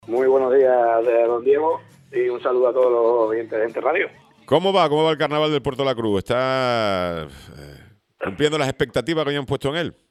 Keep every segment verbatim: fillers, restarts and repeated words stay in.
Muy buenos días, de don Diego, y un saludo a todos los oyentes de Gente Radio. ¿Cómo va? ¿Cómo va el carnaval del Puerto de la Cruz? ¿Está eh, cumpliendo las expectativas que habían puesto en él?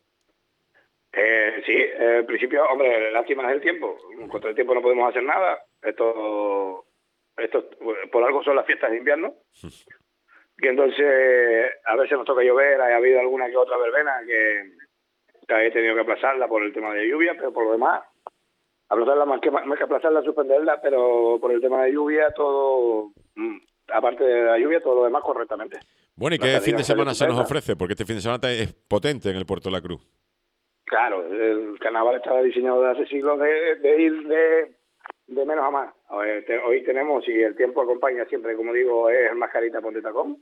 Eh, sí, eh, en principio, hombre, lástima es el tiempo. Contra el tiempo no podemos hacer nada. Esto, esto por algo son las fiestas de invierno. Y entonces, a veces nos toca llover, ha habido alguna que otra verbena que, que he tenido que aplazarla por el tema de lluvia, pero por lo demás, aplazarla más que, más que aplazarla, suspenderla, pero por el tema de lluvia, todo, aparte de la lluvia, todo lo demás correctamente. Bueno, ¿y La qué fin de semana se nos estupenda. ofrece? Porque este fin de semana es potente en el Puerto de la Cruz. Claro, el carnaval estaba diseñado desde hace siglos de, de ir de, de menos a más. Hoy, te, hoy tenemos, y el tiempo acompaña siempre, como digo, es el Mascarita Ponte Tacón.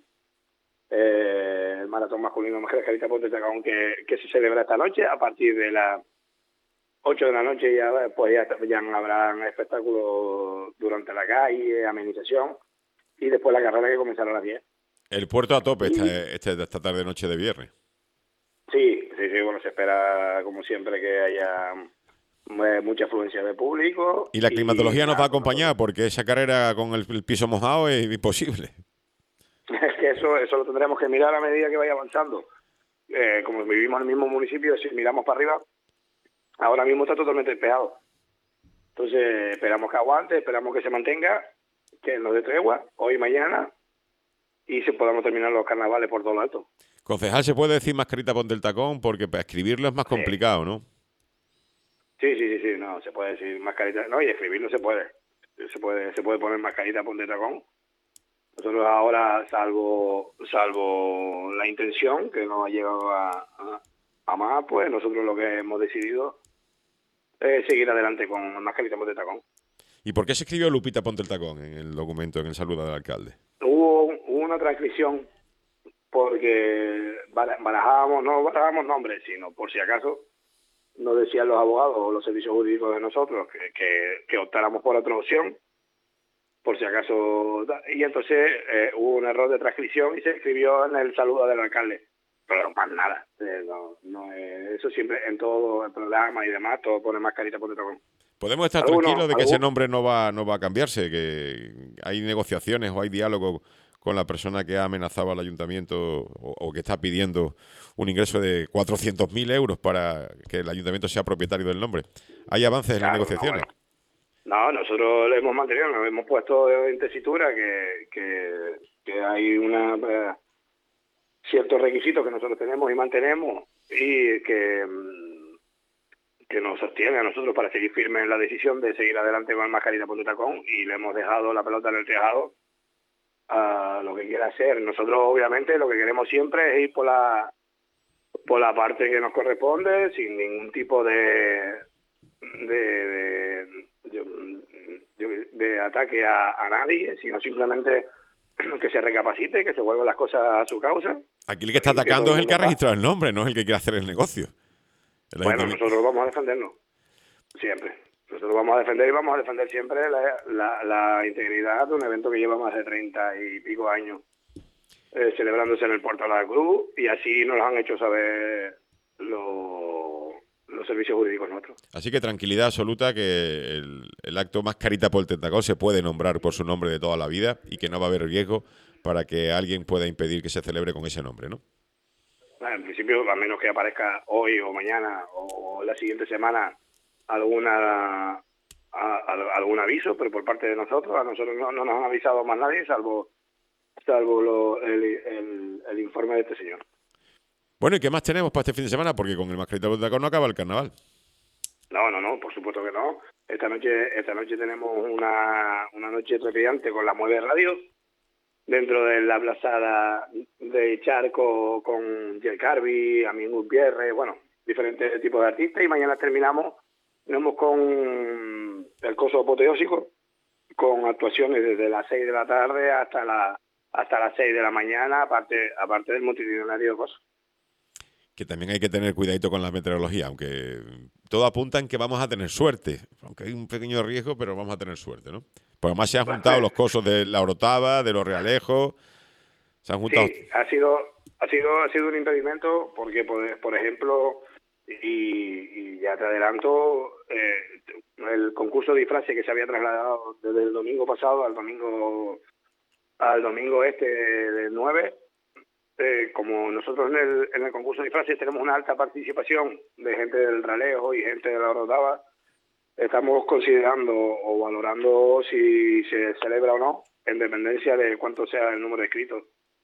Eh, el maratón masculino Mascarita Ponte Tacón que, que se celebra esta noche a partir de las ocho de la noche. Ya pues ya, ya habrán espectáculos durante la calle, amenización, y después la carrera que comenzará a las diez. El puerto a tope Y, esta, esta, esta tarde noche de viernes. Sí, sí, sí, bueno, se espera como siempre que haya eh, mucha afluencia de público. Y la climatología y, nos va a ah, acompañar porque esa carrera con el, el piso mojado es imposible. Es que eso, eso lo tendremos que mirar a medida que vaya avanzando. Eh, como vivimos en el mismo municipio, si miramos para arriba, ahora mismo está totalmente despejado. Entonces esperamos que aguante, esperamos que se mantenga, que nos dé tregua, hoy y mañana, y se podamos terminar los carnavales por todo lo alto. Concejal, ¿se puede decir Mascarita Ponte el Tacón? Porque para escribirlo es más complicado, ¿no? Sí, sí, sí, sí, no, se puede decir Mascarita, no, y escribirlo se puede. Se puede, se puede poner Mascarita Ponte Tacón. Nosotros ahora, salvo salvo la intención, que no ha llegado a, a, a más, pues nosotros lo que hemos decidido es seguir adelante con Mascarita Ponte Tacón. ¿Y por qué se escribió Lupita Ponte el Tacón en el documento, en el saludo del alcalde? Hubo, hubo una transcripción porque barajábamos, no barajábamos nombres, sino por si acaso nos decían los abogados o los servicios jurídicos de nosotros que, que, que optáramos por otra opción, por si acaso, y entonces eh, hubo un error de transcripción y se escribió en el saludo del alcalde, pero más nada, eh, no, no, eh, eso siempre en todo el programa y demás, todo pone Mascarita Ponte Tacón. Podemos estar ¿Alguno, tranquilos de que algún? ese nombre no va, no va a cambiarse, que hay negociaciones o hay diálogo con la persona que ha amenazado al ayuntamiento o, o que está pidiendo un ingreso de cuatrocientos mil euros para que el ayuntamiento sea propietario del nombre. ¿Hay avances en Claro, las negociaciones? No, bueno. no, nosotros le hemos mantenido, nos hemos puesto en tesitura que, que, que hay una eh, ciertos requisitos que nosotros tenemos y mantenemos y que, que nos sostiene a nosotros para seguir firmes en la decisión de seguir adelante con el Mascarita Ponte Tacón, y le hemos dejado la pelota en el tejado a lo que quiera hacer. Nosotros obviamente lo que queremos siempre es ir por la por la parte que nos corresponde, sin ningún tipo de de, de, de, de ataque a, a nadie, sino simplemente que se recapacite, que se vuelvan las cosas a su causa. Aquí el que está atacando es el que ha registrado el nombre, no es el que quiere hacer el negocio. El bueno, nosotros vamos a defendernos, siempre. Nosotros vamos a defender y vamos a defender siempre la, la, la integridad de un evento que lleva más de treinta y pico años eh, celebrándose en el Puerto de la Cruz, y así nos lo han hecho saber los, los servicios jurídicos nuestros. Así que tranquilidad absoluta, que el, el acto Mascarita Ponte el Tacón se puede nombrar por su nombre de toda la vida y que no va a haber riesgo para que alguien pueda impedir que se celebre con ese nombre, ¿no? Bueno, en principio, a menos que aparezca hoy o mañana o la siguiente semana alguna a, a, algún aviso, pero por parte de nosotros, a nosotros no, no nos han avisado más nadie, salvo salvo lo, el, el, el informe de este señor. Bueno, ¿y qué más tenemos para este fin de semana? Porque con el Mascarita Ponte el Tacón no acaba el carnaval. No, no, no, por supuesto que no. Esta noche esta noche tenemos una, una noche trepidante con la Mueve Radio, dentro de la plazada de Charco, con J. Carby, Amin Gutiérrez, bueno, diferentes tipos de artistas, y mañana terminamos tenemos con el coso apoteósico, con actuaciones desde las seis de la tarde hasta la hasta las seis de la mañana, aparte aparte del multitudinario de cosas. Que también hay que tener cuidadito con la meteorología, aunque todo apunta en que vamos a tener suerte, aunque hay un pequeño riesgo, pero vamos a tener suerte, ¿no? Pues además se han juntado los cosos de la Orotava, de los Realejos, se han juntado. Sí, ha sido ha sido ha sido un impedimento porque, por, por ejemplo, y, y ya te adelanto, eh, el concurso de disfraces que se había trasladado desde el domingo pasado al domingo al domingo este del nueve, eh, como nosotros en el, en el concurso de disfraces tenemos una alta participación de gente del Ralejo y gente de la Orotava, estamos considerando o valorando si se celebra o no, en dependencia de cuánto sea el número de inscritos.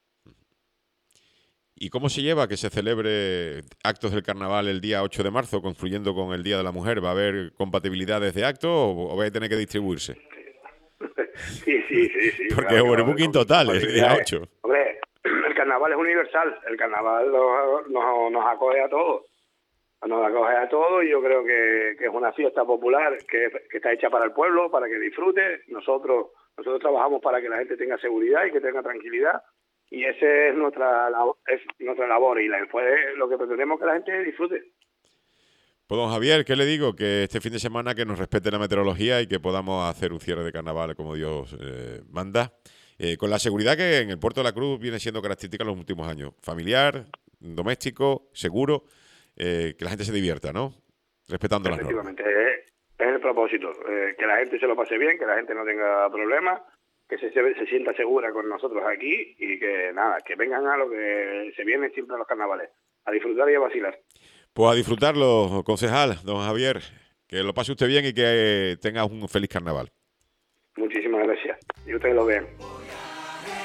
¿Y cómo se lleva que se celebre actos del carnaval el día ocho de marzo, confluyendo con el Día de la Mujer? ¿Va a haber compatibilidades de actos o, o va a tener que distribuirse? Sí, sí, sí. sí Porque claro, overbooking total el día ocho. Hombre, el carnaval es universal, el carnaval nos, nos, nos acoge a todos. Nos acoge a todos y yo creo que, que es una fiesta popular que, que está hecha para el pueblo, para que disfrute. Nosotros, nosotros trabajamos para que la gente tenga seguridad y que tenga tranquilidad. Y esa es nuestra, es nuestra labor y después lo que pretendemos que la gente disfrute. Pues don Javier, ¿qué le digo? Que este fin de semana que nos respete la meteorología y que podamos hacer un cierre de carnaval como Dios eh, manda, eh, con la seguridad que en el Puerto de la Cruz viene siendo característica en los últimos años. Familiar, doméstico, seguro, eh, que la gente se divierta, ¿no? Respetando las normas. Efectivamente, es el propósito, eh, que la gente se lo pase bien, que la gente no tenga problemas, que se, se sienta segura con nosotros aquí y que nada, que vengan a lo que se viene siempre a los carnavales, a disfrutar y a vacilar. Pues a disfrutarlo, concejal, don Javier, que lo pase usted bien y que tenga un feliz carnaval. Muchísimas gracias, y ustedes lo vean.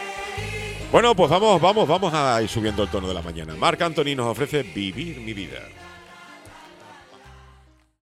Bueno, pues vamos, vamos, vamos a ir subiendo el tono de la mañana. Marc Anthony nos ofrece Vivir mi vida.